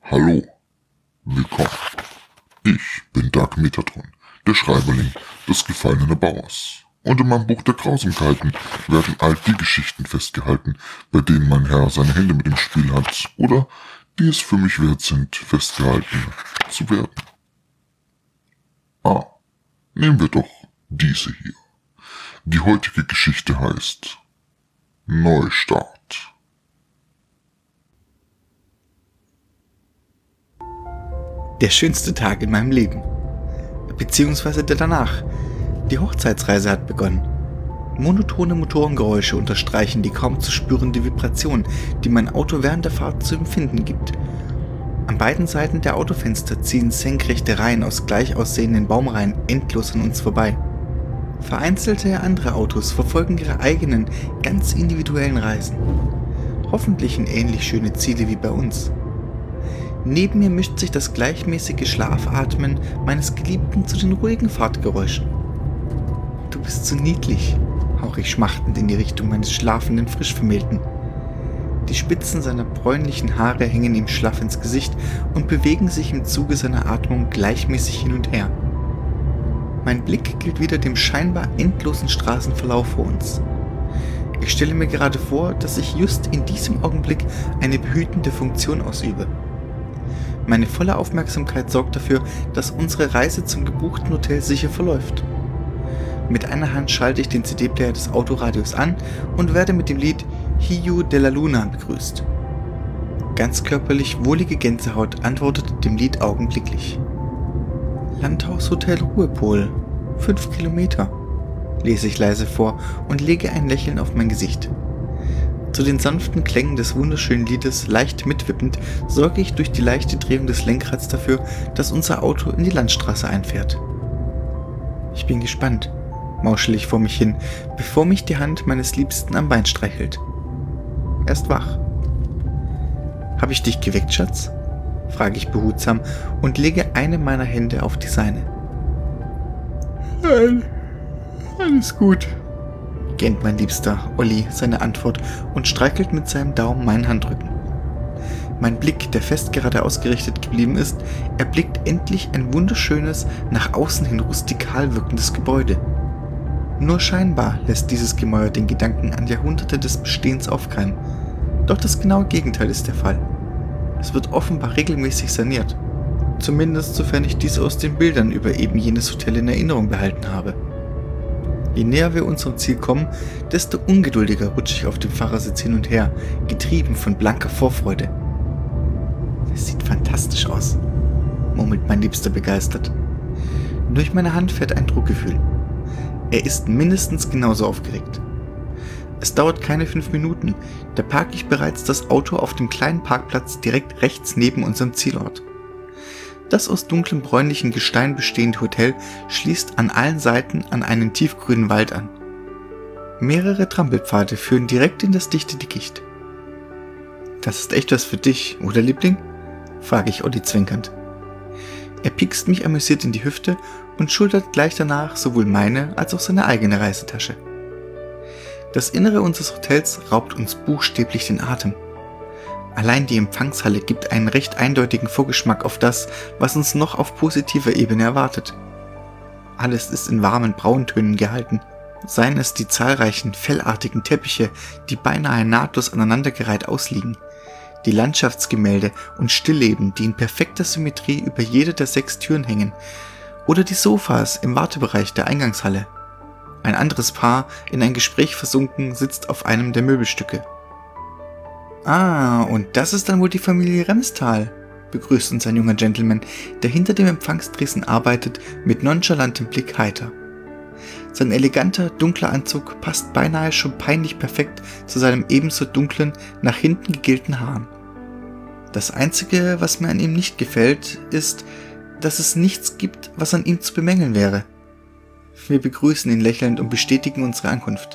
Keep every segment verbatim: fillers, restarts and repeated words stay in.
Hallo, willkommen. Ich bin Dark Metatron, der Schreiberling des gefallenen Bauers. Und in meinem Buch der Grausamkeiten werden all die Geschichten festgehalten, bei denen mein Herr seine Hände mit im Spiel hat oder die es für mich wert sind, festgehalten zu werden. Ah, nehmen wir doch diese hier. Die heutige Geschichte heißt Neustart. Der schönste Tag in meinem Leben. Beziehungsweise der danach. Die Hochzeitsreise hat begonnen. Monotone Motorengeräusche unterstreichen die kaum zu spürende Vibration, die mein Auto während der Fahrt zu empfinden gibt. An beiden Seiten der Autofenster ziehen senkrechte Reihen aus gleich aussehenden Baumreihen endlos an uns vorbei. Vereinzelte andere Autos verfolgen ihre eigenen, ganz individuellen Reisen. Hoffentlich in ähnlich schöne Ziele wie bei uns. Neben mir mischt sich das gleichmäßige Schlafatmen meines Geliebten zu den ruhigen Fahrtgeräuschen. Du bist so niedlich, hauche ich schmachtend in die Richtung meines schlafenden Frischvermählten. Die Spitzen seiner bräunlichen Haare hängen ihm schlaff ins Gesicht und bewegen sich im Zuge seiner Atmung gleichmäßig hin und her. Mein Blick gilt wieder dem scheinbar endlosen Straßenverlauf vor uns. Ich stelle mir gerade vor, dass ich just in diesem Augenblick eine behütende Funktion ausübe. Meine volle Aufmerksamkeit sorgt dafür, dass unsere Reise zum gebuchten Hotel sicher verläuft. Mit einer Hand schalte ich den C D-Player des Autoradios an und werde mit dem Lied Hiu de la Luna begrüßt. Ganz körperlich wohlige Gänsehaut antwortet dem Lied augenblicklich. Landhaushotel Ruhepol, fünf Kilometer, lese ich leise vor und lege ein Lächeln auf mein Gesicht. Zu den sanften Klängen des wunderschönen Liedes leicht mitwippend sorge ich durch die leichte Drehung des Lenkrads dafür, dass unser Auto in die Landstraße einfährt. Ich bin gespannt, mauschel ich vor mich hin, bevor mich die Hand meines Liebsten am Bein streichelt. Er ist wach. Hab ich dich geweckt, Schatz? Frage ich behutsam und lege eine meiner Hände auf die seine. Nein, alles gut, gähnt mein Liebster, Olli, seine Antwort und streichelt mit seinem Daumen meinen Handrücken. Mein Blick, der fest gerade ausgerichtet geblieben ist, erblickt endlich ein wunderschönes, nach außen hin rustikal wirkendes Gebäude. Nur scheinbar lässt dieses Gemäuer den Gedanken an Jahrhunderte des Bestehens aufkeimen. Doch das genaue Gegenteil ist der Fall. Es wird offenbar regelmäßig saniert. Zumindest sofern ich dies aus den Bildern über eben jenes Hotel in Erinnerung behalten habe. Je näher wir unserem Ziel kommen, desto ungeduldiger rutsche ich auf dem Fahrersitz hin und her, getrieben von blanker Vorfreude. Es sieht fantastisch aus, murmelt mein Liebster begeistert. Durch meine Hand fährt ein Druckgefühl. Er ist mindestens genauso aufgeregt. Es dauert keine fünf Minuten, da parke ich bereits das Auto auf dem kleinen Parkplatz direkt rechts neben unserem Zielort. Das aus dunklem bräunlichen Gestein bestehende Hotel schließt an allen Seiten an einen tiefgrünen Wald an. Mehrere Trampelpfade führen direkt in das dichte Dickicht. Das ist echt was für dich, oder Liebling? Frage ich Olli zwinkernd. Er piekst mich amüsiert in die Hüfte und schultert gleich danach sowohl meine als auch seine eigene Reisetasche. Das Innere unseres Hotels raubt uns buchstäblich den Atem. Allein die Empfangshalle gibt einen recht eindeutigen Vorgeschmack auf das, was uns noch auf positiver Ebene erwartet. Alles ist in warmen Brauntönen gehalten, seien es die zahlreichen fellartigen Teppiche, die beinahe nahtlos aneinandergereiht ausliegen, die Landschaftsgemälde und Stillleben, die in perfekter Symmetrie über jede der sechs Türen hängen, oder die Sofas im Wartebereich der Eingangshalle. Ein anderes Paar, in ein Gespräch versunken, sitzt auf einem der Möbelstücke. Ah, und das ist dann wohl die Familie Remstal, begrüßt uns ein junger Gentleman, der hinter dem Empfangstresen arbeitet, mit nonchalantem Blick heiter. Sein eleganter, dunkler Anzug passt beinahe schon peinlich perfekt zu seinem ebenso dunklen, nach hinten gegelten Haaren. Das Einzige, was mir an ihm nicht gefällt, ist, dass es nichts gibt, was an ihm zu bemängeln wäre. Wir begrüßen ihn lächelnd und bestätigen unsere Ankunft.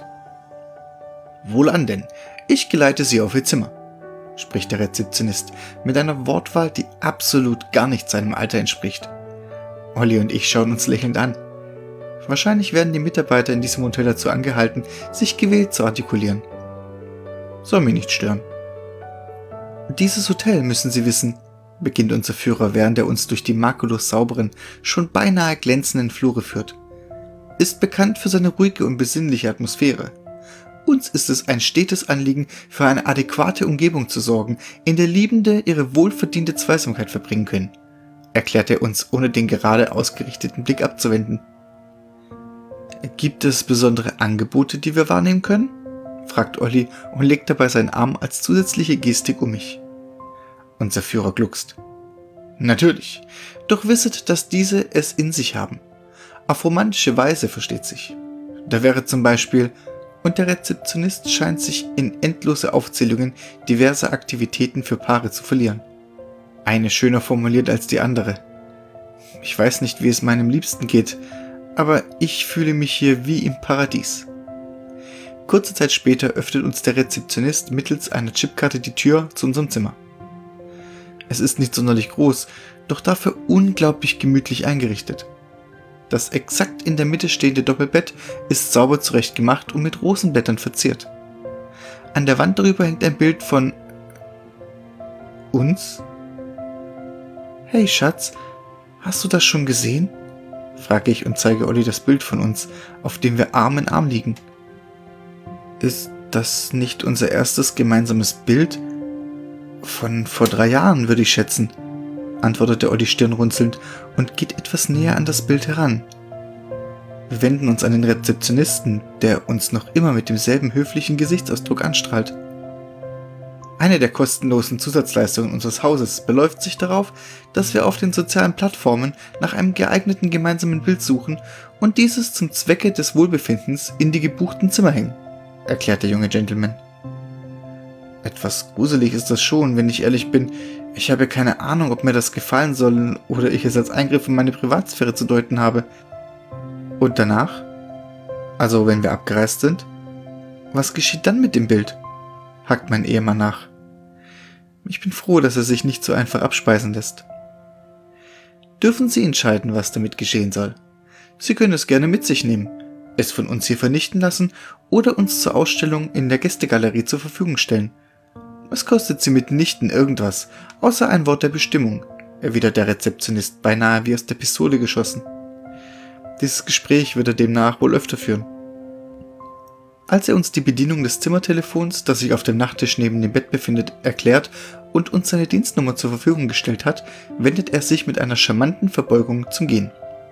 Wohlan denn, ich geleite Sie auf Ihr Zimmer, spricht der Rezeptionist mit einer Wortwahl, die absolut gar nicht seinem Alter entspricht. Olli und ich schauen uns lächelnd an. Wahrscheinlich werden die Mitarbeiter in diesem Hotel dazu angehalten, sich gewählt zu artikulieren. Soll mich nicht stören. Dieses Hotel, müssen Sie wissen, beginnt unser Führer, während er uns durch die makellos sauberen, schon beinahe glänzenden Flure führt, ist bekannt für seine ruhige und besinnliche Atmosphäre. Uns ist es ein stetes Anliegen, für eine adäquate Umgebung zu sorgen, in der Liebende ihre wohlverdiente Zweisamkeit verbringen können, erklärt er uns, ohne den gerade ausgerichteten Blick abzuwenden. Gibt es besondere Angebote, die wir wahrnehmen können? Fragt Olli und legt dabei seinen Arm als zusätzliche Gestik um mich. Unser Führer gluckst. Natürlich, doch wisset, dass diese es in sich haben. Auf romantische Weise, versteht sich. Da wäre zum Beispiel, und der Rezeptionist scheint sich in endlose Aufzählungen diverser Aktivitäten für Paare zu verlieren. Eine schöner formuliert als die andere. Ich weiß nicht, wie es meinem Liebsten geht, aber ich fühle mich hier wie im Paradies. Kurze Zeit später öffnet uns der Rezeptionist mittels einer Chipkarte die Tür zu unserem Zimmer. Es ist nicht sonderlich groß, doch dafür unglaublich gemütlich eingerichtet. Das exakt in der Mitte stehende Doppelbett ist sauber zurechtgemacht und mit Rosenblättern verziert. An der Wand darüber hängt ein Bild von uns. Hey Schatz, hast du das schon gesehen? Frage ich und zeige Olli das Bild von uns, auf dem wir Arm in Arm liegen. Ist das nicht unser erstes gemeinsames Bild? Von vor drei Jahren, würde ich schätzen, antwortete Olli stirnrunzelnd und geht etwas näher an das Bild heran. Wir wenden uns an den Rezeptionisten, der uns noch immer mit demselben höflichen Gesichtsausdruck anstrahlt. Eine der kostenlosen Zusatzleistungen unseres Hauses beläuft sich darauf, dass wir auf den sozialen Plattformen nach einem geeigneten gemeinsamen Bild suchen und dieses zum Zwecke des Wohlbefindens in die gebuchten Zimmer hängen, erklärt der junge Gentleman. Etwas gruselig ist das schon, wenn ich ehrlich bin. Ich habe keine Ahnung, ob mir das gefallen soll oder ich es als Eingriff in meine Privatsphäre zu deuten habe. Und danach? Also wenn wir abgereist sind? Was geschieht dann mit dem Bild? Hackt mein Ehemann nach. Ich bin froh, dass er sich nicht so einfach abspeisen lässt. Dürfen Sie entscheiden, was damit geschehen soll. Sie können es gerne mit sich nehmen, es von uns hier vernichten lassen oder uns zur Ausstellung in der Gästegalerie zur Verfügung stellen. Es kostet Sie mitnichten irgendwas, außer ein Wort der Bestimmung, erwidert der Rezeptionist beinahe wie aus der Pistole geschossen. Dieses Gespräch wird er demnach wohl öfter führen. Als er uns die Bedienung des Zimmertelefons, das sich auf dem Nachttisch neben dem Bett befindet, erklärt und uns seine Dienstnummer zur Verfügung gestellt hat, wendet er sich mit einer charmanten Verbeugung zum Gehen.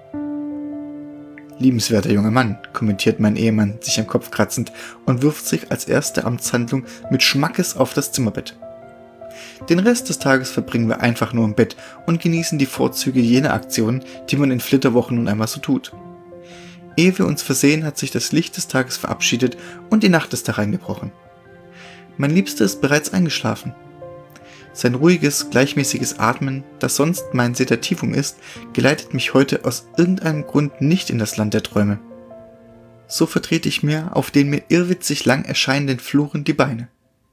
Liebenswerter junger Mann, kommentiert mein Ehemann, sich am Kopf kratzend, und wirft sich als erste Amtshandlung mit Schmackes auf das Zimmerbett. Den Rest des Tages verbringen wir einfach nur im Bett und genießen die Vorzüge jener Aktionen, die man in Flitterwochen nun einmal so tut. Ehe wir uns versehen, hat sich das Licht des Tages verabschiedet und die Nacht ist hereingebrochen. Mein Liebster ist bereits eingeschlafen. Sein ruhiges, gleichmäßiges Atmen, das sonst mein Sedativum ist, geleitet mich heute aus irgendeinem Grund nicht in das Land der Träume. So vertrete ich mir auf den mir irrwitzig lang erscheinenden Fluren die Beine.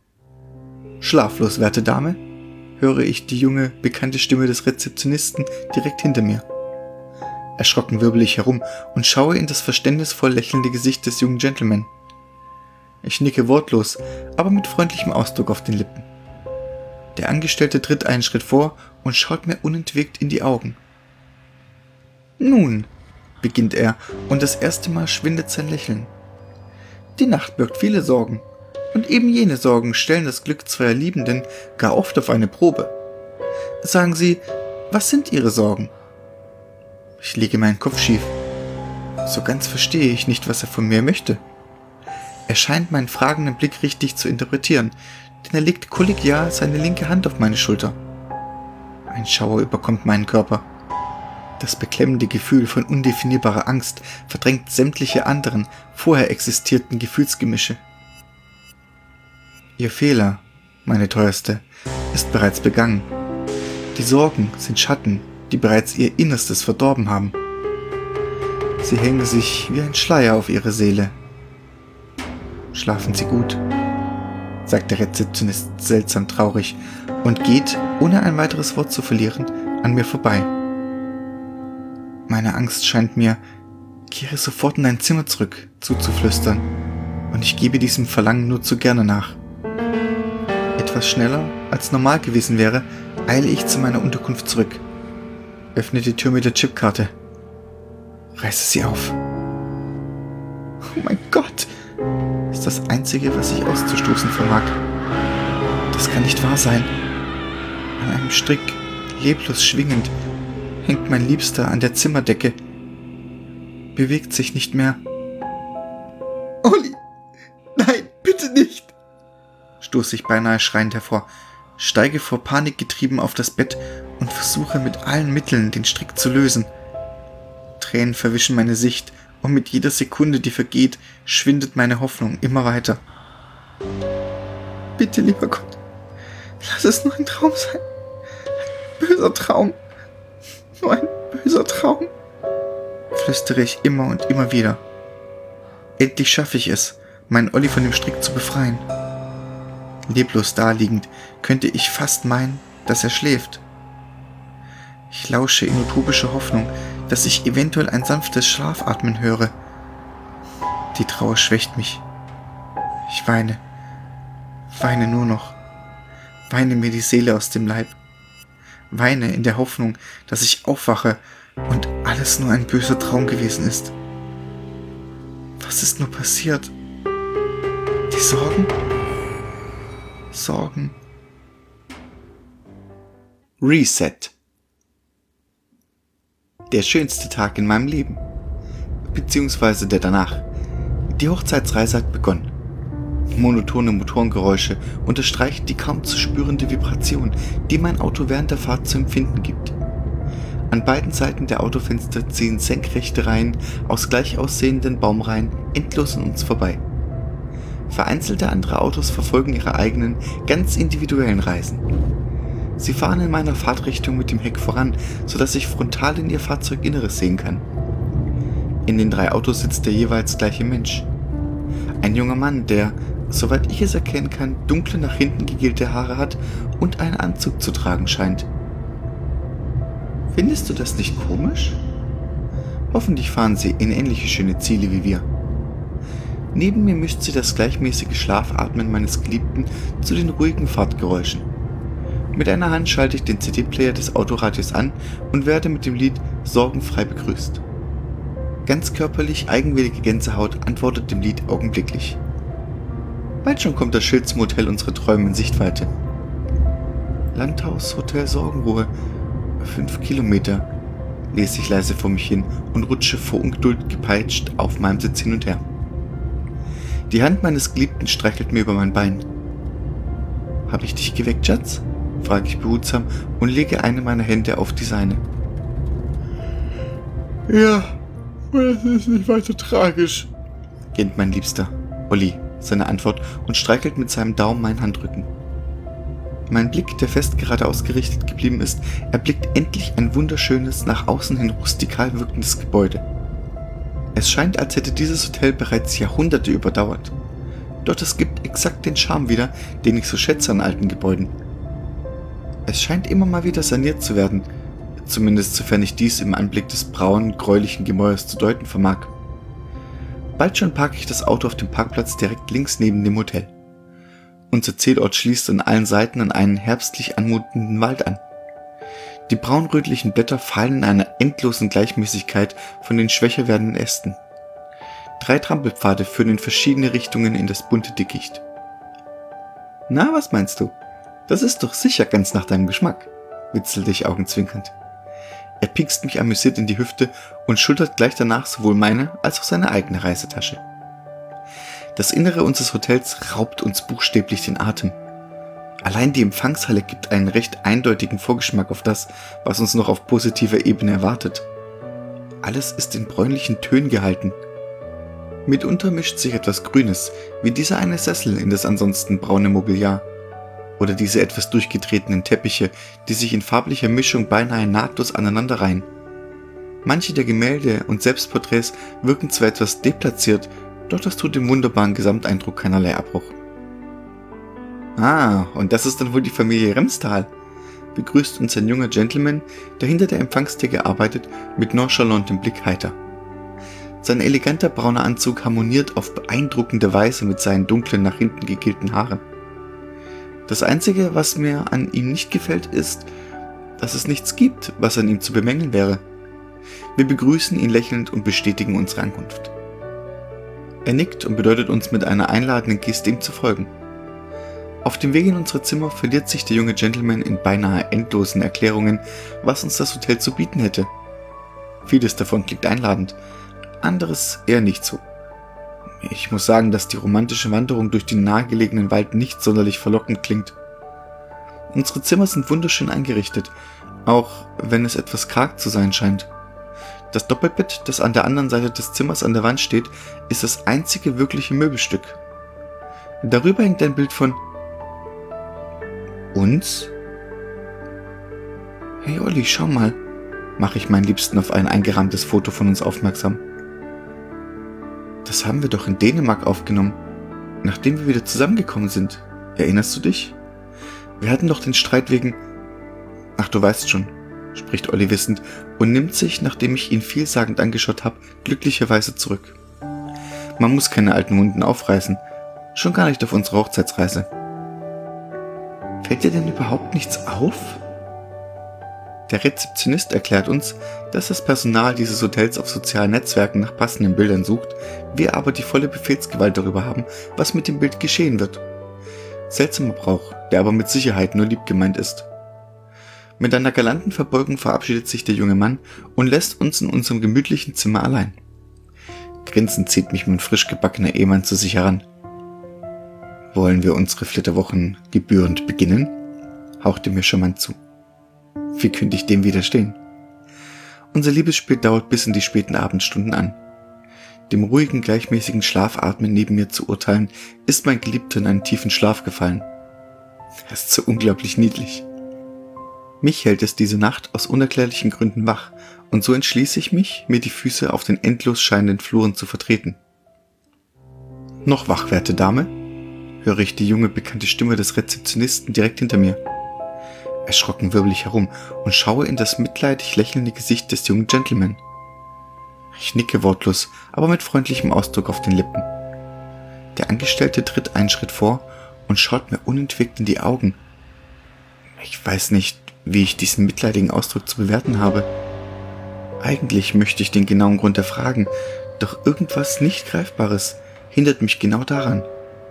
Schlaflos, werte Dame, höre ich die junge, bekannte Stimme des Rezeptionisten direkt hinter mir. Erschrocken wirbel ich herum und schaue in das verständnisvoll lächelnde Gesicht des jungen Gentleman. Ich nicke wortlos, aber mit freundlichem Ausdruck auf den Lippen. Der Angestellte tritt einen Schritt vor und schaut mir unentwegt in die Augen. Nun, beginnt er, und das erste Mal schwindet sein Lächeln. Die Nacht birgt viele Sorgen, und eben jene Sorgen stellen das Glück zweier Liebenden gar oft auf eine Probe. Sagen Sie, was sind Ihre Sorgen? Ich lege meinen Kopf schief. So ganz verstehe ich nicht, was er von mir möchte. Er scheint meinen fragenden Blick richtig zu interpretieren, denn er legt kollegial seine linke Hand auf meine Schulter. Ein Schauer überkommt meinen Körper. Das beklemmende Gefühl von undefinierbarer Angst verdrängt sämtliche anderen, vorher existierten Gefühlsgemische. Ihr Fehler, meine Teuerste, ist bereits begangen. Die Sorgen sind Schatten, die bereits ihr Innerstes verdorben haben. Sie hängen sich wie ein Schleier auf ihre Seele. Schlafen Sie gut, sagt der Rezeptionist seltsam traurig und geht, ohne ein weiteres Wort zu verlieren, an mir vorbei. Meine Angst scheint mir, kehre sofort in dein Zimmer zurück, zuzuflüstern, und ich gebe diesem Verlangen nur zu gerne nach. Etwas schneller, als normal gewesen wäre, eile ich zu meiner Unterkunft zurück. Öffne die Tür mit der Chipkarte. Reiße sie auf. Oh mein Gott! Ist das Einzige, was ich auszustoßen vermag. Das kann nicht wahr sein. An einem Strick, leblos schwingend, hängt mein Liebster an der Zimmerdecke. Bewegt sich nicht mehr. Olli! Nein, bitte nicht! Stoße ich beinahe schreiend hervor, steige vor Panik getrieben auf das Bett und versuche mit allen Mitteln, den Strick zu lösen. Tränen verwischen meine Sicht und mit jeder Sekunde, die vergeht, schwindet meine Hoffnung immer weiter. Bitte, lieber Gott, lass es nur ein Traum sein. Ein böser Traum. Nur ein böser Traum. Flüstere ich immer und immer wieder. Endlich schaffe ich es, meinen Olli von dem Strick zu befreien. Leblos daliegend könnte ich fast meinen, dass er schläft. Ich lausche in utopischer Hoffnung, dass ich eventuell ein sanftes Schlafatmen höre. Die Trauer schwächt mich. Ich weine. Weine nur noch. Weine mir die Seele aus dem Leib. Weine in der Hoffnung, dass ich aufwache und alles nur ein böser Traum gewesen ist. Was ist nur passiert? Die Sorgen? Sorgen. Reset. Der schönste Tag in meinem Leben. Beziehungsweise der danach. Die Hochzeitsreise hat begonnen. Monotone Motorengeräusche unterstreichen die kaum zu spürende Vibration, die mein Auto während der Fahrt zu empfinden gibt. An beiden Seiten der Autofenster ziehen senkrechte Reihen aus gleich aussehenden Baumreihen endlos an uns vorbei. Vereinzelte andere Autos verfolgen ihre eigenen, ganz individuellen Reisen. Sie fahren in meiner Fahrtrichtung mit dem Heck voran, sodass ich frontal in ihr Fahrzeuginneres sehen kann. In den drei Autos sitzt der jeweils gleiche Mensch. Ein junger Mann, der, soweit ich es erkennen kann, dunkle nach hinten gegelte Haare hat und einen Anzug zu tragen scheint. Findest du das nicht komisch? Hoffentlich fahren sie in ähnliche schöne Ziele wie wir. Neben mir mischt sie das gleichmäßige Schlafatmen meines Geliebten zu den ruhigen Fahrtgeräuschen. Mit einer Hand schalte ich den C D-Player des Autoradios an und werde mit dem Lied sorgenfrei begrüßt. Ganz körperlich eigenwillige Gänsehaut antwortet dem Lied augenblicklich. Bald schon kommt das Schild zum Hotel unserer Träume in Sichtweite. Landhaus Hotel Sorgenruhe. Fünf Kilometer, lese ich leise vor mich hin und rutsche vor Ungeduld gepeitscht auf meinem Sitz hin und her. Die Hand meines Geliebten streichelt mir über mein Bein. Habe ich dich geweckt, Schatz? Frage ich behutsam und lege eine meiner Hände auf die seine. Ja, es ist nicht weiter tragisch, gähnt mein Liebster, Olli, seine Antwort und streichelt mit seinem Daumen meinen Handrücken. Mein Blick, der fest gerade ausgerichtet geblieben ist, erblickt endlich ein wunderschönes, nach außen hin rustikal wirkendes Gebäude. Es scheint, als hätte dieses Hotel bereits Jahrhunderte überdauert. Doch es gibt exakt den Charme wieder, den ich so schätze an alten Gebäuden. Es scheint immer mal wieder saniert zu werden, zumindest sofern ich dies im Anblick des braunen, gräulichen Gemäuers zu deuten vermag. Bald schon parke ich das Auto auf dem Parkplatz direkt links neben dem Hotel. Unser Zielort schließt an allen Seiten an einen herbstlich anmutenden Wald an. Die braunrötlichen Blätter fallen in einer endlosen Gleichmäßigkeit von den schwächer werdenden Ästen. Drei Trampelpfade führen in verschiedene Richtungen in das bunte Dickicht. Na, was meinst du? Das ist doch sicher ganz nach deinem Geschmack, witzelte ich augenzwinkernd. Er piekst mich amüsiert in die Hüfte und schultert gleich danach sowohl meine als auch seine eigene Reisetasche. Das Innere unseres Hotels raubt uns buchstäblich den Atem. Allein die Empfangshalle gibt einen recht eindeutigen Vorgeschmack auf das, was uns noch auf positiver Ebene erwartet. Alles ist in bräunlichen Tönen gehalten. Mitunter mischt sich etwas Grünes, wie dieser eine Sessel in das ansonsten braune Mobiliar. Oder diese etwas durchgetretenen Teppiche, die sich in farblicher Mischung beinahe nahtlos aneinanderreihen. Manche der Gemälde und Selbstporträts wirken zwar etwas deplatziert, doch das tut dem wunderbaren Gesamteindruck keinerlei Abbruch. Ah, und das ist dann wohl die Familie Remstal, begrüßt uns ein junger Gentleman, der hinter der Empfangstheke arbeitet, mit nonchalantem Blick heiter. Sein eleganter brauner Anzug harmoniert auf beeindruckende Weise mit seinen dunklen, nach hinten gegelten Haaren. Das Einzige, was mir an ihm nicht gefällt, ist, dass es nichts gibt, was an ihm zu bemängeln wäre. Wir begrüßen ihn lächelnd und bestätigen unsere Ankunft. Er nickt und bedeutet uns mit einer einladenden Geste, ihm zu folgen. Auf dem Weg in unsere Zimmer verliert sich der junge Gentleman in beinahe endlosen Erklärungen, was uns das Hotel zu bieten hätte. Vieles davon klingt einladend, anderes eher nicht so. Ich muss sagen, dass die romantische Wanderung durch den nahegelegenen Wald nicht sonderlich verlockend klingt. Unsere Zimmer sind wunderschön eingerichtet, auch wenn es etwas karg zu sein scheint. Das Doppelbett, das an der anderen Seite des Zimmers an der Wand steht, ist das einzige wirkliche Möbelstück. Darüber hängt ein Bild von uns. Hey Olli, schau mal, mache ich meinen Liebsten auf ein eingerahmtes Foto von uns aufmerksam. Das haben wir doch in Dänemark aufgenommen, nachdem wir wieder zusammengekommen sind. Erinnerst du dich? Wir hatten doch den Streit wegen... Ach, du weißt schon, spricht Olli wissend und nimmt sich, nachdem ich ihn vielsagend angeschaut habe, glücklicherweise zurück. Man muss keine alten Wunden aufreißen, schon gar nicht auf unserer Hochzeitsreise. Fällt dir denn überhaupt nichts auf? Der Rezeptionist erklärt uns, dass das Personal dieses Hotels auf sozialen Netzwerken nach passenden Bildern sucht, wir aber die volle Befehlsgewalt darüber haben, was mit dem Bild geschehen wird. Seltsamer Brauch, der aber mit Sicherheit nur lieb gemeint ist. Mit einer galanten Verbeugung verabschiedet sich der junge Mann und lässt uns in unserem gemütlichen Zimmer allein. Grinsend zieht mich mein frisch gebackener Ehemann zu sich heran. Wollen wir unsere Flitterwochen gebührend beginnen? Haucht er mir charmant zu. Wie könnte ich dem widerstehen? Unser Liebesspiel dauert bis in die späten Abendstunden an. Dem ruhigen, gleichmäßigen Schlafatmen neben mir zu urteilen, ist mein Geliebter in einen tiefen Schlaf gefallen. Er ist so unglaublich niedlich. Mich hält es diese Nacht aus unerklärlichen Gründen wach, und so entschließe ich mich, mir die Füße auf den endlos scheinenden Fluren zu vertreten. Noch wach, werte Dame? Höre ich die junge, bekannte Stimme des Rezeptionisten direkt hinter mir. Erschrocken wirbel ich herum und schaue in das mitleidig lächelnde Gesicht des jungen Gentleman. Ich nicke wortlos, aber mit freundlichem Ausdruck auf den Lippen. Der Angestellte tritt einen Schritt vor und schaut mir unentwegt in die Augen. Ich weiß nicht, wie ich diesen mitleidigen Ausdruck zu bewerten habe. Eigentlich möchte ich den genauen Grund erfragen, doch irgendwas nicht Greifbares hindert mich genau daran.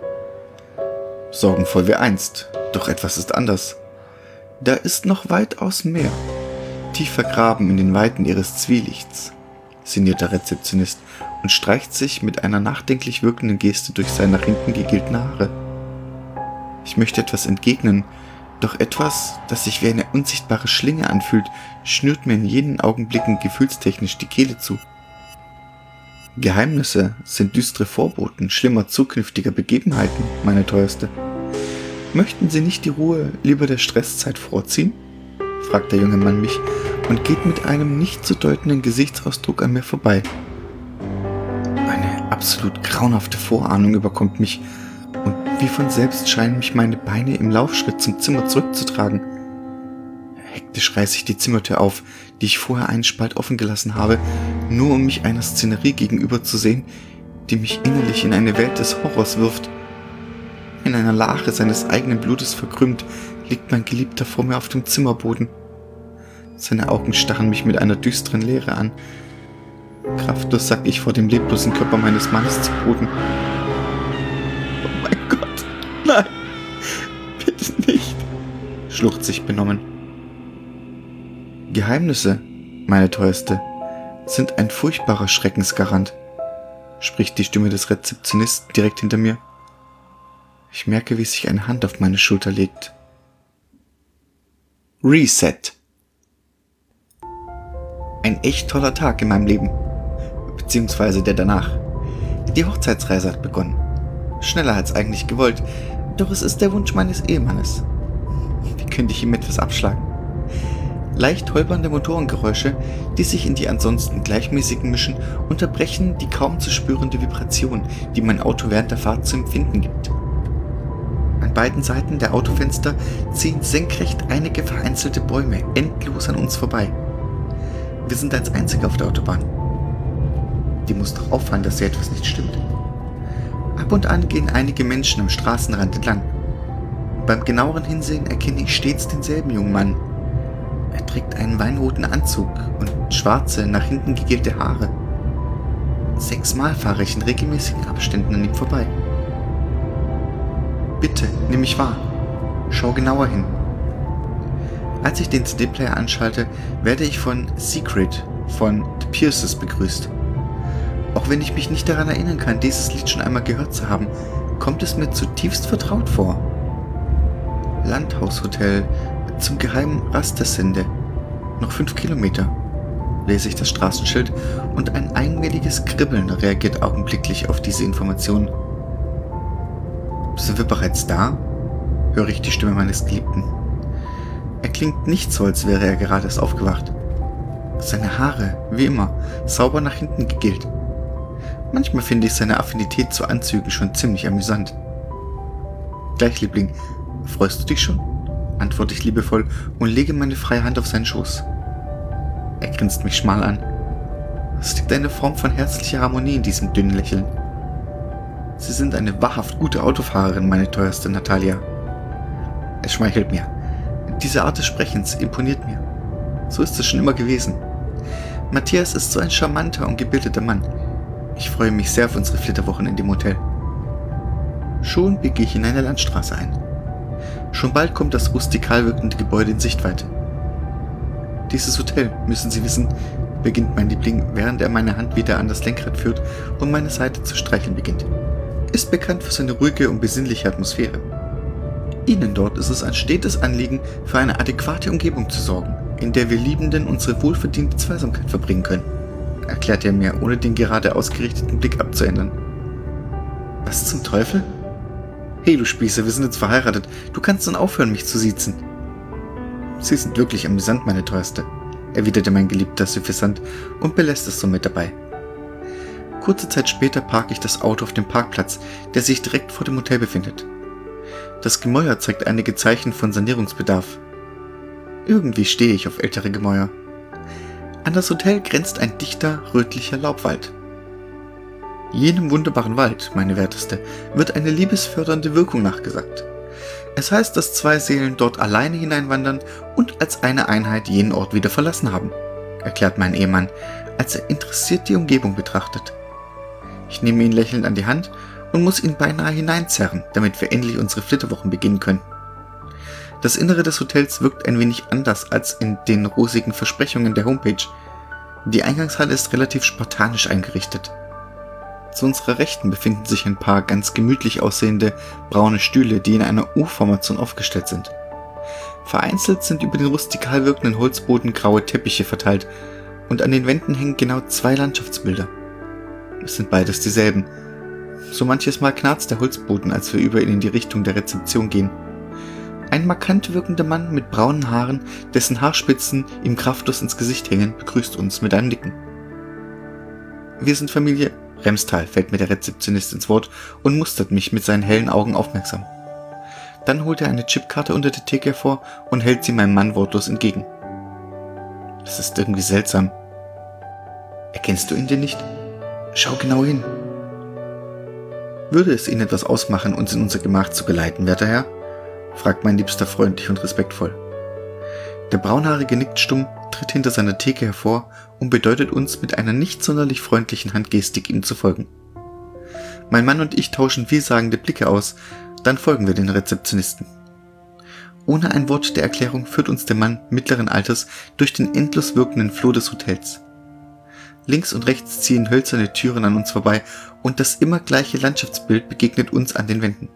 Sorgenvoll wie einst, doch etwas ist anders. Da ist noch weitaus mehr, tief vergraben in den Weiten ihres Zwielichts, sinniert der Rezeptionist und streicht sich mit einer nachdenklich wirkenden Geste durch seine nach hinten gegelten Haare. Ich möchte etwas entgegnen, doch etwas, das sich wie eine unsichtbare Schlinge anfühlt, schnürt mir in jenen Augenblicken gefühlstechnisch die Kehle zu. Geheimnisse sind düstere Vorboten schlimmer zukünftiger Begebenheiten, meine Teuerste. Möchten Sie nicht die Ruhe lieber der Stresszeit vorziehen? Fragt der junge Mann mich und geht mit einem nicht zu deutenden Gesichtsausdruck an mir vorbei. Eine absolut grauenhafte Vorahnung überkommt mich und wie von selbst scheinen mich meine Beine im Laufschritt zum Zimmer zurückzutragen. Hektisch reiße ich die Zimmertür auf, die ich vorher einen Spalt offen gelassen habe, nur um mich einer Szenerie gegenüber zu sehen, die mich innerlich in eine Welt des Horrors wirft. In einer Lache seines eigenen Blutes verkrümmt, liegt mein Geliebter vor mir auf dem Zimmerboden. Seine Augen starren mich mit einer düsteren Leere an. Kraftlos sack ich vor dem leblosen Körper meines Mannes zu Boden. Oh mein Gott, nein, bitte nicht, schluchzt ich benommen. Geheimnisse, meine Teuerste, sind ein furchtbarer Schreckensgarant, spricht die Stimme des Rezeptionisten direkt hinter mir. Ich merke, wie sich eine Hand auf meine Schulter legt. Reset. Ein echt toller Tag in meinem Leben. Beziehungsweise der danach. Die Hochzeitsreise hat begonnen. Schneller als eigentlich gewollt, doch es ist der Wunsch meines Ehemannes. Wie könnte ich ihm etwas abschlagen? Leicht holpernde Motorengeräusche, die sich in die ansonsten gleichmäßigen mischen, unterbrechen die kaum zu spürende Vibration, die mein Auto während der Fahrt zu empfinden gibt. An beiden Seiten der Autofenster ziehen senkrecht einige vereinzelte Bäume endlos an uns vorbei. Wir sind als Einzige auf der Autobahn. Dir muss doch auffallen, dass hier etwas nicht stimmt. Ab und an gehen einige Menschen am Straßenrand entlang. Beim genaueren Hinsehen erkenne ich stets denselben jungen Mann. trägt einen weinroten Anzug und schwarze, nach hinten gegelte Haare. Sechsmal fahre ich in regelmäßigen Abständen an ihm vorbei. Bitte, nimm mich wahr. Schau genauer hin. Als ich den C D-Player anschalte, werde ich von Secret von The Pierces begrüßt. Auch wenn ich mich nicht daran erinnern kann, dieses Lied schon einmal gehört zu haben, kommt es mir zutiefst vertraut vor. Landhaushotel zum geheimen Rastersende. Noch fünf Kilometer. Lese ich das Straßenschild und ein eigenwilliges Kribbeln reagiert augenblicklich auf diese Information. Sind wir bereits da? Höre ich die Stimme meines Geliebten. Er klingt nicht so, als wäre er gerade erst aufgewacht. Seine Haare, wie immer, sauber nach hinten gegelt. Manchmal finde ich seine Affinität zu Anzügen schon ziemlich amüsant. Gleich, Liebling, freust du dich schon? Antworte ich liebevoll und lege meine freie Hand auf seinen Schoß. Er grinst mich schmal an. Es liegt eine Form von herzlicher Harmonie in diesem dünnen Lächeln. Sie sind eine wahrhaft gute Autofahrerin, meine teuerste Natalia. Es schmeichelt mir. Diese Art des Sprechens imponiert mir. So ist es schon immer gewesen. Matthias ist so ein charmanter und gebildeter Mann. Ich freue mich sehr auf unsere Flitterwochen in dem Hotel. Schon biege ich in eine Landstraße ein. Schon bald kommt das rustikal wirkende Gebäude in Sichtweite. Dieses Hotel, müssen Sie wissen, beginnt mein Liebling, während er meine Hand wieder an das Lenkrad führt und meine Seite zu streicheln beginnt, ist bekannt für seine ruhige und besinnliche Atmosphäre. Ihnen dort ist es ein stetes Anliegen, für eine adäquate Umgebung zu sorgen, in der wir Liebenden unsere wohlverdiente Zweisamkeit verbringen können, erklärt er mir, ohne den gerade ausgerichteten Blick abzuändern. Was zum Teufel? Hey, du Spießer, wir sind jetzt verheiratet. Du kannst dann aufhören, mich zu siezen. Sie sind wirklich amüsant, meine Teuerste, erwiderte mein Geliebter suffisant und belässt es somit dabei. Kurze Zeit später parke ich das Auto auf dem Parkplatz, der sich direkt vor dem Hotel befindet. Das Gemäuer zeigt einige Zeichen von Sanierungsbedarf. Irgendwie stehe ich auf ältere Gemäuer. An das Hotel grenzt ein dichter, rötlicher Laubwald. Jenem wunderbaren Wald, meine Werteste, wird eine liebesfördernde Wirkung nachgesagt. Es heißt, dass zwei Seelen dort alleine hineinwandern und als eine Einheit jenen Ort wieder verlassen haben, erklärt mein Ehemann, als er interessiert die Umgebung betrachtet. Ich nehme ihn lächelnd an die Hand und muss ihn beinahe hineinzerren, damit wir endlich unsere Flitterwochen beginnen können. Das Innere des Hotels wirkt ein wenig anders als in den rosigen Versprechungen der Homepage. Die Eingangshalle ist relativ spartanisch eingerichtet. Zu unserer Rechten befinden sich ein paar ganz gemütlich aussehende braune Stühle, die in einer U-Formation aufgestellt sind. Vereinzelt sind über den rustikal wirkenden Holzboden graue Teppiche verteilt und an den Wänden hängen genau zwei Landschaftsbilder. Es sind beides dieselben. So manches Mal knarzt der Holzboden, als wir über ihn in die Richtung der Rezeption gehen. Ein markant wirkender Mann mit braunen Haaren, dessen Haarspitzen ihm kraftlos ins Gesicht hängen, begrüßt uns mit einem Nicken. Wir sind Familie Remstal, fällt mir der Rezeptionist ins Wort und mustert mich mit seinen hellen Augen aufmerksam. Dann holt er eine Chipkarte unter der Theke hervor und hält sie meinem Mann wortlos entgegen. Das ist irgendwie seltsam. Erkennst du ihn denn nicht? Schau genau hin. Würde es Ihnen etwas ausmachen, uns in unser Gemach zu geleiten, werter Herr? Fragt mein Liebster freundlich und respektvoll. Der Braunhaarige nickt stumm, tritt hinter seiner Theke hervor und bedeutet uns mit einer nicht sonderlich freundlichen Handgestik, ihm zu folgen. Mein Mann und ich tauschen vielsagende Blicke aus, dann folgen wir den Rezeptionisten. Ohne ein Wort der Erklärung führt uns der Mann mittleren Alters durch den endlos wirkenden Flur des Hotels. Links und rechts ziehen hölzerne Türen an uns vorbei und das immer gleiche Landschaftsbild begegnet uns an den Wänden.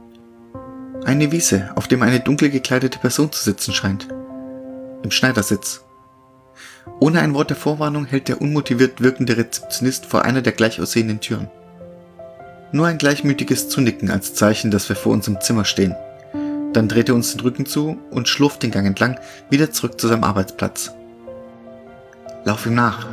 Eine Wiese, auf dem eine dunkel gekleidete Person zu sitzen scheint. Im Schneidersitz. Ohne ein Wort der Vorwarnung hält der unmotiviert wirkende Rezeptionist vor einer der gleich aussehenden Türen. Nur ein gleichmütiges Zunicken als Zeichen, dass wir vor uns im Zimmer stehen. Dann dreht er uns den Rücken zu und schlurft den Gang entlang wieder zurück zu seinem Arbeitsplatz. Lauf ihm nach.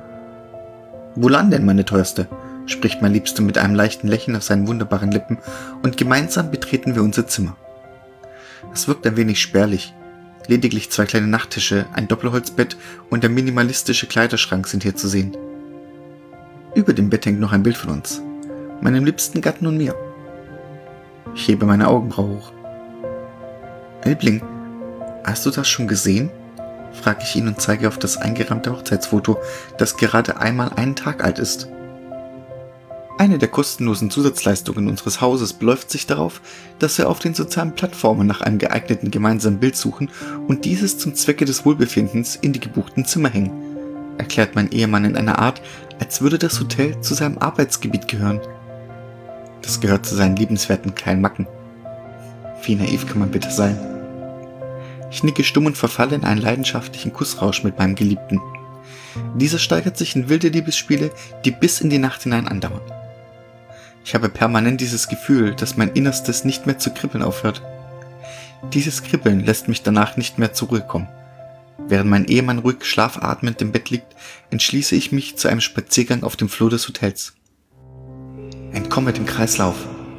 Wohlan denn, meine Teuerste? Spricht mein Liebster mit einem leichten Lächeln auf seinen wunderbaren Lippen und gemeinsam betreten wir unser Zimmer. Es wirkt ein wenig spärlich. Lediglich zwei kleine Nachttische, ein Doppelholzbett und der minimalistische Kleiderschrank sind hier zu sehen. Über dem Bett hängt noch ein Bild von uns, meinem liebsten Gatten und mir. Ich hebe meine Augenbraue hoch. Liebling, hast du das schon gesehen? frage ich ihn und zeige auf das eingerahmte Hochzeitsfoto, das gerade einmal einen Tag alt ist. Eine der kostenlosen Zusatzleistungen unseres Hauses beläuft sich darauf, dass wir auf den sozialen Plattformen nach einem geeigneten gemeinsamen Bild suchen und dieses zum Zwecke des Wohlbefindens in die gebuchten Zimmer hängen, erklärt mein Ehemann in einer Art, als würde das Hotel zu seinem Arbeitsgebiet gehören. Das gehört zu seinen liebenswerten kleinen Macken. Wie naiv kann man bitte sein? Ich nicke stumm und verfalle in einen leidenschaftlichen Kussrausch mit meinem Geliebten. Dieser steigert sich in wilde Liebesspiele, die bis in die Nacht hinein andauern. Ich habe permanent dieses Gefühl, dass mein Innerstes nicht mehr zu kribbeln aufhört. Dieses Kribbeln lässt mich danach nicht mehr zur Ruhe kommen. Während mein Ehemann ruhig schlafatmend im Bett liegt, entschließe ich mich zu einem Spaziergang auf dem Flur des Hotels. Entkomme dem Kreislauf.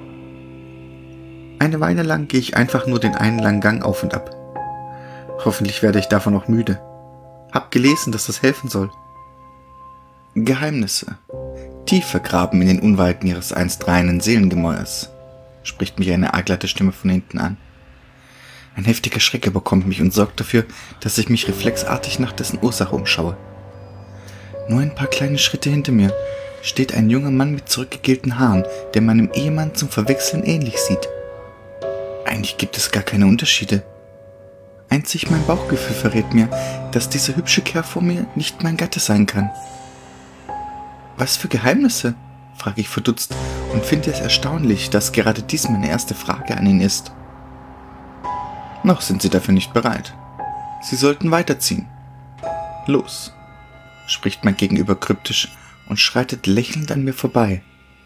Eine Weile lang gehe ich einfach nur den einen langen Gang auf und ab. Hoffentlich werde ich davon noch müde. Hab gelesen, dass das helfen soll. Geheimnisse. Tief vergraben in den Unweiten ihres einst reinen Seelengemäuers, spricht mich eine aalglatte Stimme von hinten an. Ein heftiger Schreck überkommt mich und sorgt dafür, dass ich mich reflexartig nach dessen Ursache umschaue. Nur ein paar kleine Schritte hinter mir steht ein junger Mann mit zurückgegelten Haaren, der meinem Ehemann zum Verwechseln ähnlich sieht. Eigentlich gibt es gar keine Unterschiede. Einzig mein Bauchgefühl verrät mir, dass dieser hübsche Kerl vor mir nicht mein Gatte sein kann. Was für Geheimnisse? Frage ich verdutzt und finde es erstaunlich, dass gerade dies meine erste Frage an ihn ist. Noch sind Sie dafür nicht bereit. Sie sollten weiterziehen. Los, spricht mein Gegenüber kryptisch und schreitet lächelnd an mir vorbei.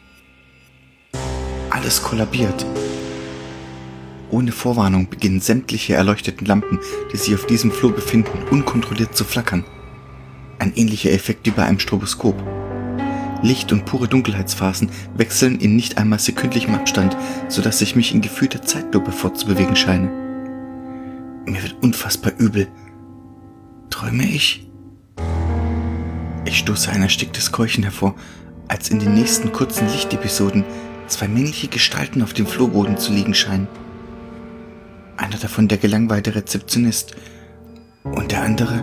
Alles kollabiert. Ohne Vorwarnung beginnen sämtliche erleuchteten Lampen, die sich auf diesem Flur befinden, unkontrolliert zu flackern. Ein ähnlicher Effekt wie bei einem Stroboskop. Licht und pure Dunkelheitsphasen wechseln in nicht einmal sekündlichem Abstand, sodass ich mich in gefühlter Zeitlupe fortzubewegen scheine. Mir wird unfassbar übel. Träume ich? Ich stoße ein ersticktes Keuchen hervor, als in den nächsten kurzen Lichtepisoden zwei männliche Gestalten auf dem Flurboden zu liegen scheinen. Einer davon der gelangweilte Rezeptionist und der andere...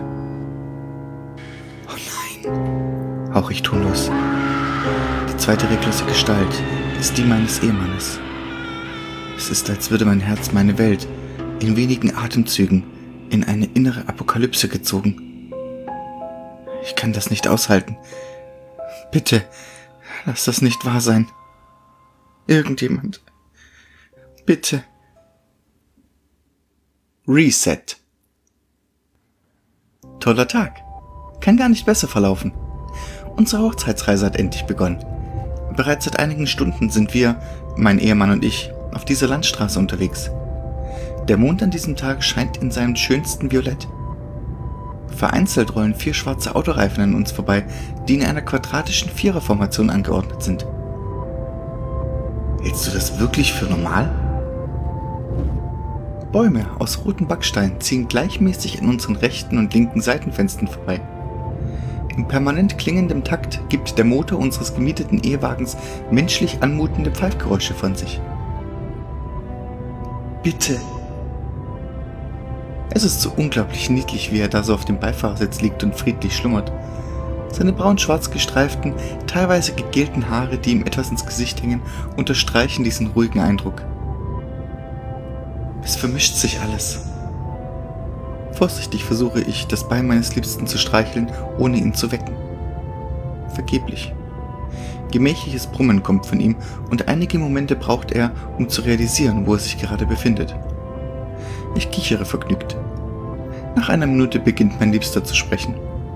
Oh nein, hauch ich tonlos. Die zweite reglose Gestalt ist die meines Ehemannes. Es ist, als würde mein Herz meine Welt in wenigen Atemzügen in eine innere Apokalypse gezogen. Ich kann das nicht aushalten. Bitte, lass das nicht wahr sein. Irgendjemand. Bitte. Reset. Toller Tag. Kann gar nicht besser verlaufen. Unsere Hochzeitsreise hat endlich begonnen. Bereits seit einigen Stunden sind wir, mein Ehemann und ich, auf dieser Landstraße unterwegs. Der Mond an diesem Tag scheint in seinem schönsten Violett. Vereinzelt rollen vier schwarze Autoreifen an uns vorbei, die in einer quadratischen Viererformation angeordnet sind. Hältst du das wirklich für normal? Bäume aus rotem Backstein ziehen gleichmäßig an unseren rechten und linken Seitenfenstern vorbei. In permanent klingendem Takt gibt der Motor unseres gemieteten Ehewagens menschlich anmutende Pfeifgeräusche von sich. Bitte! Es ist so unglaublich niedlich, wie er da so auf dem Beifahrersitz liegt und friedlich schlummert. Seine braun-schwarz gestreiften, teilweise gegelten Haare, die ihm etwas ins Gesicht hängen, unterstreichen diesen ruhigen Eindruck. Es vermischt sich alles. Vorsichtig versuche ich, das Bein meines Liebsten zu streicheln, ohne ihn zu wecken. Vergeblich. Gemächliches Brummen kommt von ihm und einige Momente braucht er, um zu realisieren, wo er sich gerade befindet. Ich kichere vergnügt. Nach einer Minute beginnt mein Liebster zu sprechen.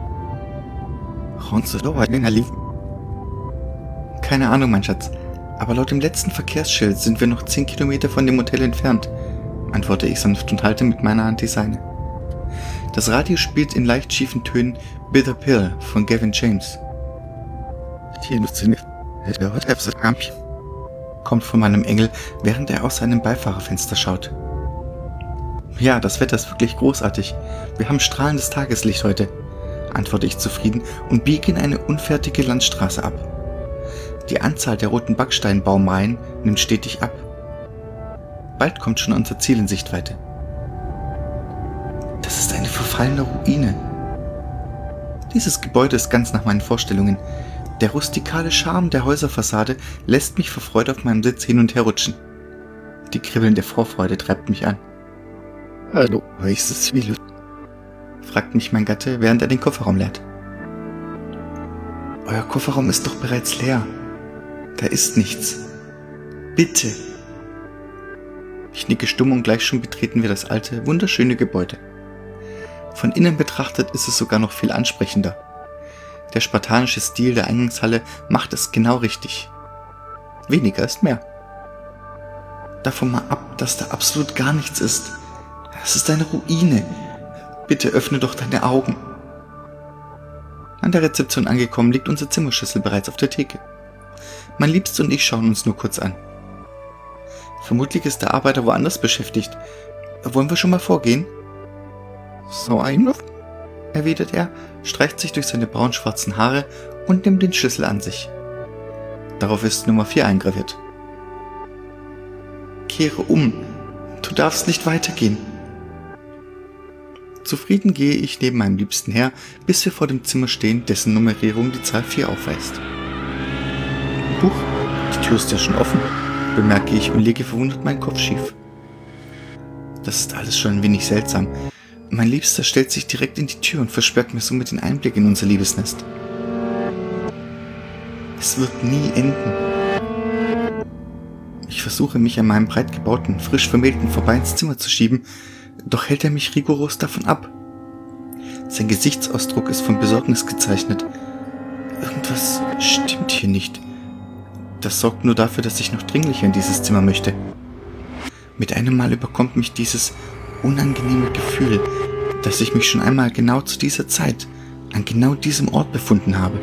Keine Ahnung, mein Schatz, aber laut dem letzten Verkehrsschild sind wir noch zehn Kilometer von dem Hotel entfernt, antworte ich sanft und halte mit meiner Hand die seine. Das Radio spielt in leicht schiefen Tönen Bitter Pill von Gavin James. Kommt von meinem Engel, während er aus seinem Beifahrerfenster schaut. Ja, das Wetter ist wirklich großartig. Wir haben strahlendes Tageslicht heute, antworte ich zufrieden und biege in eine unfertige Landstraße ab. Die Anzahl der roten Backsteinbaumreihen nimmt stetig ab. Bald kommt schon unser Ziel in Sichtweite. Das ist eine verfallene Ruine. Dieses Gebäude ist ganz nach meinen Vorstellungen. Der rustikale Charme der Häuserfassade lässt mich vor Freude auf meinem Sitz hin und her rutschen. Die kribbelnde Vorfreude treibt mich an. »Hallo, ist es wie?« fragt mich mein Gatte, während er den Kofferraum leert. »Euer Kofferraum ist doch bereits leer. Da ist nichts. Bitte!« Ich nicke stumm und gleich schon betreten wir das alte, wunderschöne Gebäude. Von innen betrachtet ist es sogar noch viel ansprechender. Der spartanische Stil der Eingangshalle macht es genau richtig. Weniger ist mehr. Davon mal ab, dass da absolut gar nichts ist. Es ist eine Ruine. Bitte öffne doch deine Augen. An der Rezeption angekommen, liegt unser Zimmerschlüssel bereits auf der Theke. Mein Liebster und ich schauen uns nur kurz an. Vermutlich ist der Arbeiter woanders beschäftigt. Wollen wir schon mal vorgehen? So ein, erwidert er, streicht sich durch seine braun-schwarzen Haare und nimmt den Schlüssel an sich. Darauf ist Nummer vier eingraviert. Kehre um. Du darfst nicht weitergehen. Zufrieden gehe ich neben meinem Liebsten her, bis wir vor dem Zimmer stehen, dessen Nummerierung die Zahl vier aufweist. Huch, die Tür ist ja schon offen, bemerke ich und lege verwundert meinen Kopf schief. Das ist alles schon ein wenig seltsam. Mein Liebster stellt sich direkt in die Tür und versperrt mir somit den Einblick in unser Liebesnest. Es wird nie enden. Ich versuche, mich an meinem breit gebauten, frisch vermählten vorbei ins Zimmer zu schieben, doch hält er mich rigoros davon ab. Sein Gesichtsausdruck ist von Besorgnis gezeichnet. Irgendwas stimmt hier nicht. Das sorgt nur dafür, dass ich noch dringlicher in dieses Zimmer möchte. Mit einem Mal überkommt mich dieses unangenehme Gefühl, dass ich mich schon einmal genau zu dieser Zeit an genau diesem Ort befunden habe.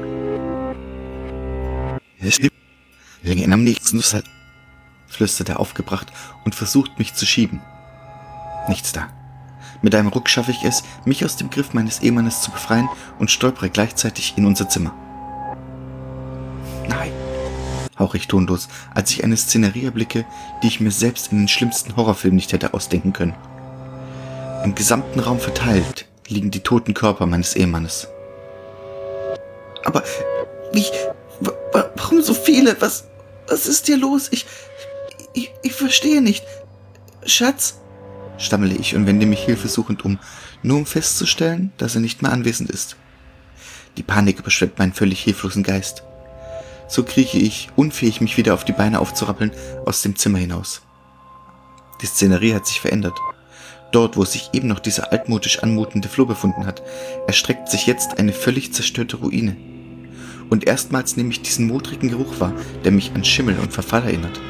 Am nächsten flüstert er aufgebracht und versucht mich zu schieben. Nichts da. Mit einem Ruck schaffe ich es, mich aus dem Griff meines Ehemannes zu befreien und stolpere gleichzeitig in unser Zimmer. Nein, hauche ich tonlos, als ich eine Szenerie erblicke, die ich mir selbst in den schlimmsten Horrorfilm nicht hätte ausdenken können. Im gesamten Raum verteilt liegen die toten Körper meines Ehemannes. Aber wie? W- warum so viele? Was, was ist hier los? Ich, ich, ich verstehe nicht. Schatz, stammele ich und wende mich hilfesuchend um, nur um festzustellen, dass er nicht mehr anwesend ist. Die Panik überschwemmt meinen völlig hilflosen Geist. So krieche ich, unfähig mich wieder auf die Beine aufzurappeln, aus dem Zimmer hinaus. Die Szenerie hat sich verändert. Dort, wo sich eben noch dieser altmodisch anmutende Flur befunden hat, erstreckt sich jetzt eine völlig zerstörte Ruine. Und erstmals nehme ich diesen modrigen Geruch wahr, der mich an Schimmel und Verfall erinnert.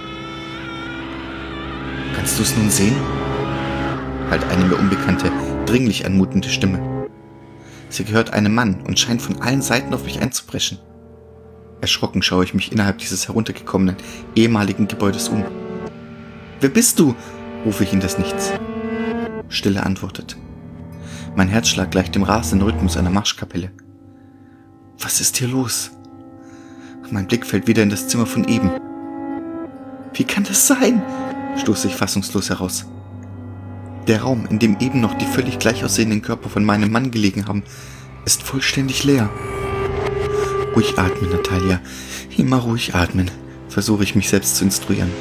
Kannst du es nun sehen? Halt eine mir unbekannte, dringlich anmutende Stimme. Sie gehört einem Mann und scheint von allen Seiten auf mich einzubrechen. Erschrocken schaue ich mich innerhalb dieses heruntergekommenen, ehemaligen Gebäudes um. »Wer bist du?« rufe ich in das Nichts. Stille antwortet. Mein Herzschlag gleicht dem rasenden Rhythmus einer Marschkapelle. Was ist hier los? Mein Blick fällt wieder in das Zimmer von eben. Wie kann das sein? Stoße ich fassungslos heraus. Der Raum, in dem eben noch die völlig gleich aussehenden Körper von meinem Mann gelegen haben, ist vollständig leer. Ruhig atmen, Natalia. Immer ruhig atmen, versuche ich mich selbst zu instruieren.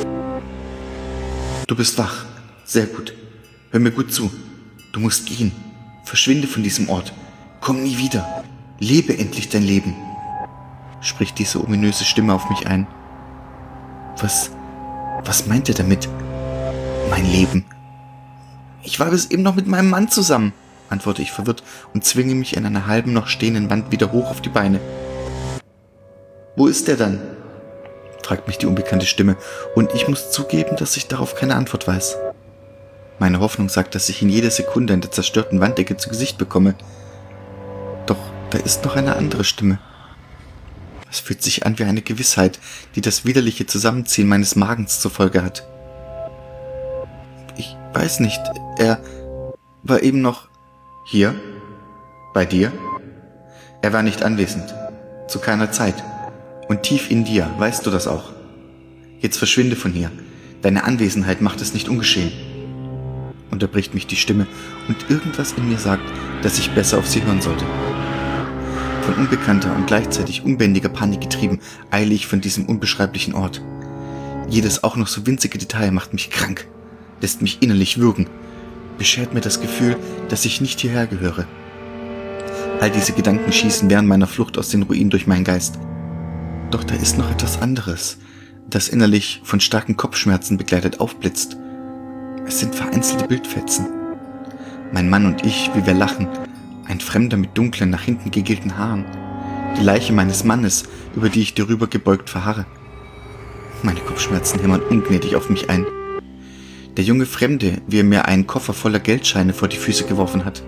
Du bist wach. Sehr gut. Hör mir gut zu. Du musst gehen. Verschwinde von diesem Ort. Komm nie wieder. Lebe endlich dein Leben. Spricht diese ominöse Stimme auf mich ein. Was, was meint er damit? Mein Leben. Ich war bis eben noch mit meinem Mann zusammen, antworte ich verwirrt und zwinge mich an einer halben noch stehenden Wand wieder hoch auf die Beine. Wo ist er dann? Fragt mich die unbekannte Stimme und ich muss zugeben, dass ich darauf keine Antwort weiß. Meine Hoffnung sagt, dass ich in jeder Sekunde an der zerstörten Wanddecke zu Gesicht bekomme. Doch da ist noch eine andere Stimme. Es fühlt sich an wie eine Gewissheit, die das widerliche Zusammenziehen meines Magens zur Folge hat. Ich weiß nicht, er war eben noch hier, bei dir. Er war nicht anwesend, zu keiner Zeit. Und tief in dir weißt du das auch. Jetzt verschwinde von hier. Deine Anwesenheit macht es nicht ungeschehen. unterbricht mich die Stimme und irgendwas in mir sagt, dass ich besser auf sie hören sollte. Von unbekannter und gleichzeitig unbändiger Panik getrieben, eile ich von diesem unbeschreiblichen Ort. Jedes auch noch so winzige Detail macht mich krank, lässt mich innerlich würgen, beschert mir das Gefühl, dass ich nicht hierher gehöre. All diese Gedanken schießen während meiner Flucht aus den Ruinen durch meinen Geist. Doch da ist noch etwas anderes, das innerlich von starken Kopfschmerzen begleitet aufblitzt. Es sind vereinzelte Bildfetzen. Mein Mann und ich, wie wir lachen, ein Fremder mit dunklen, nach hinten gegelten Haaren, die Leiche meines Mannes, über die ich darüber gebeugt verharre. Meine Kopfschmerzen hämmern ungnädig auf mich ein. Der junge Fremde, wie er mir einen Koffer voller Geldscheine vor die Füße geworfen hat.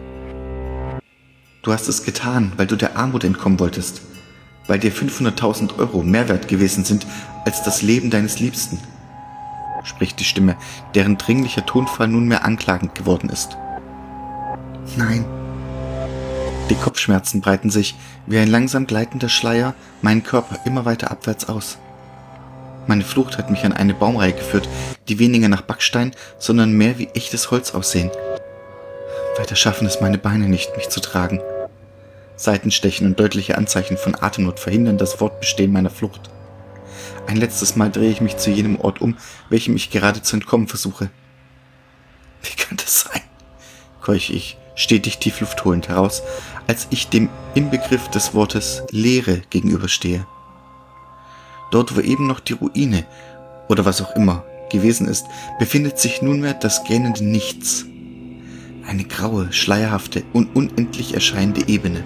Du hast es getan, weil du der Armut entkommen wolltest, weil dir fünfhunderttausend Euro mehr wert gewesen sind als das Leben deines Liebsten, spricht die Stimme, deren dringlicher Tonfall nunmehr anklagend geworden ist. Nein. Die Kopfschmerzen breiten sich wie ein langsam gleitender Schleier meinen Körper immer weiter abwärts aus. Meine Flucht hat mich an eine Baumreihe geführt, die weniger nach Backstein, sondern mehr wie echtes Holz aussehen. Weiter schaffen es meine Beine nicht, mich zu tragen. Seitenstechen und deutliche Anzeichen von Atemnot verhindern das Fortbestehen meiner Flucht. Ein letztes Mal drehe ich mich zu jenem Ort um, welchem ich gerade zu entkommen versuche. Wie kann das sein? Keuche ich, stetig Tiefluft holend heraus, als ich dem Inbegriff des Wortes Leere gegenüberstehe. Dort, wo eben noch die Ruine, oder was auch immer, gewesen ist, befindet sich nunmehr das gähnende Nichts. Eine graue, schleierhafte und unendlich erscheinende Ebene.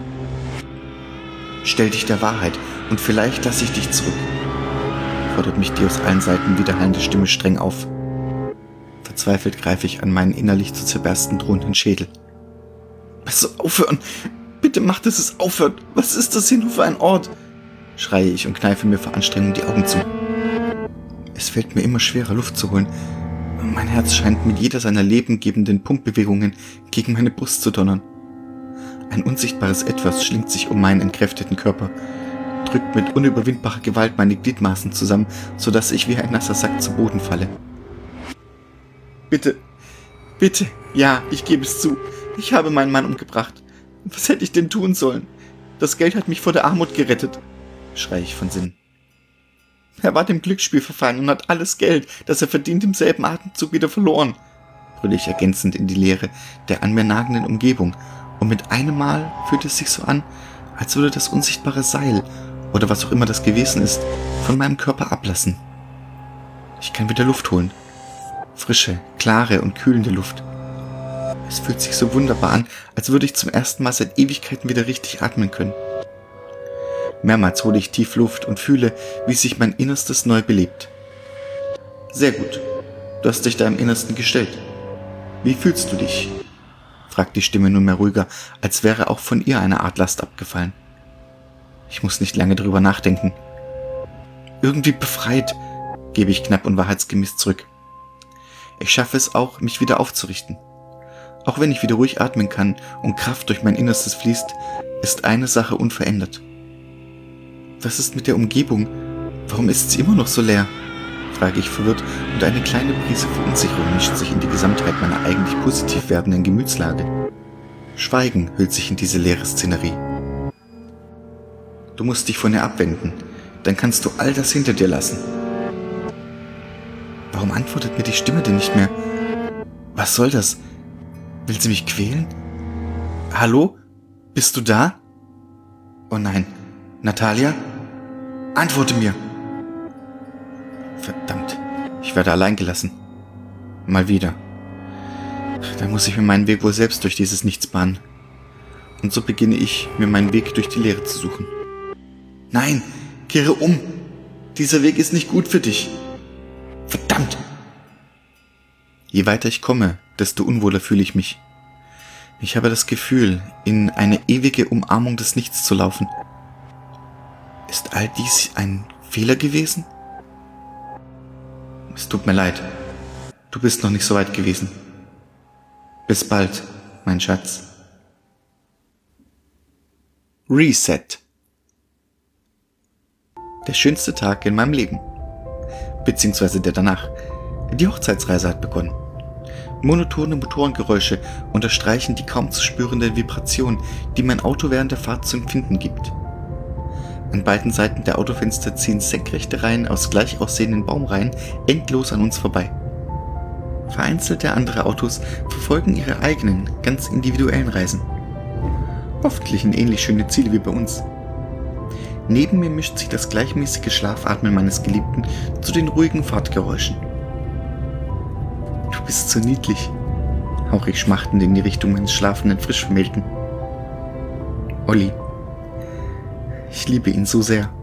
Stell dich der Wahrheit und vielleicht lasse ich dich zurück, fordert mich die aus allen Seiten widerhallende Stimme streng auf. Verzweifelt greife ich an meinen innerlich zu zerbersten drohenden Schädel. Was soll aufhören? Bitte mach, dass es aufhört. Was ist das hier nur für ein Ort? Schreie ich und kneife mir vor Anstrengung die Augen zu. Es fällt mir immer schwerer, Luft zu holen. Mein Herz scheint mit jeder seiner lebengebenden Pumpbewegungen gegen meine Brust zu donnern. Ein unsichtbares Etwas schlingt sich um meinen entkräfteten Körper, drückt mit unüberwindbarer Gewalt meine Gliedmaßen zusammen, sodass ich wie ein nasser Sack zu Boden falle. Bitte, bitte, ja, ich gebe es zu. Ich habe meinen Mann umgebracht. Was hätte ich denn tun sollen? Das Geld hat mich vor der Armut gerettet, schreie ich von Sinnen. Er war dem Glücksspiel verfallen und hat alles Geld, das er verdient, im selben Atemzug wieder verloren, brülle ich ergänzend in die Leere der an mir nagenden Umgebung, und mit einem Mal fühlt es sich so an, als würde das unsichtbare Seil, oder was auch immer das gewesen ist, von meinem Körper ablassen. Ich kann wieder Luft holen. Frische, klare und kühlende Luft. Es fühlt sich so wunderbar an, als würde ich zum ersten Mal seit Ewigkeiten wieder richtig atmen können. Mehrmals hole ich tief Luft und fühle, wie sich mein Innerstes neu belebt. Sehr gut. Du hast dich deinem Innersten gestellt. Wie fühlst du dich? Fragt die Stimme nunmehr ruhiger, als wäre auch von ihr eine Art Last abgefallen. Ich muss nicht lange drüber nachdenken. Irgendwie befreit, gebe ich knapp und wahrheitsgemäß zurück. Ich schaffe es auch, mich wieder aufzurichten. Auch wenn ich wieder ruhig atmen kann und Kraft durch mein Innerstes fließt, ist eine Sache unverändert. Was ist mit der Umgebung? Warum ist sie immer noch so leer? Frage ich verwirrt, und eine kleine Prise Verunsicherung mischt sich in die Gesamtheit meiner eigentlich positiv werdenden Gemütslage. Schweigen hüllt sich in diese leere Szenerie. Du musst dich von ihr abwenden, dann kannst du all das hinter dir lassen. Warum antwortet mir die Stimme denn nicht mehr? Was soll das? Will sie mich quälen? Hallo? Bist du da? Oh nein. Natalia? Antworte mir! Verdammt, ich werde allein gelassen. Mal wieder. Da muss ich mir meinen Weg wohl selbst durch dieses Nichts bahnen. Und so beginne ich, mir meinen Weg durch die Leere zu suchen. Nein, kehre um! Dieser Weg ist nicht gut für dich. Verdammt! Je weiter ich komme, desto unwohler fühle ich mich. Ich habe das Gefühl, in eine ewige Umarmung des Nichts zu laufen. Ist all dies ein Fehler gewesen? Es tut mir leid. Du bist noch nicht so weit gewesen. Bis bald, mein Schatz. Reset. Der schönste Tag in meinem Leben. Beziehungsweise der danach. Die Hochzeitsreise hat begonnen. Monotone Motorengeräusche unterstreichen die kaum zu spürende Vibration, die mein Auto während der Fahrt zu empfinden gibt. An beiden Seiten der Autofenster ziehen senkrechte Reihen aus gleich aussehenden Baumreihen endlos an uns vorbei. Vereinzelte andere Autos verfolgen ihre eigenen, ganz individuellen Reisen. Hoffentlich in ähnlich schöne Ziele wie bei uns. Neben mir mischt sich das gleichmäßige Schlafatmen meines Geliebten zu den ruhigen Fahrtgeräuschen. Du bist so niedlich, hauche ich schmachtend in die Richtung meines schlafenden Frischvermählten. Olli, ich liebe ihn so sehr.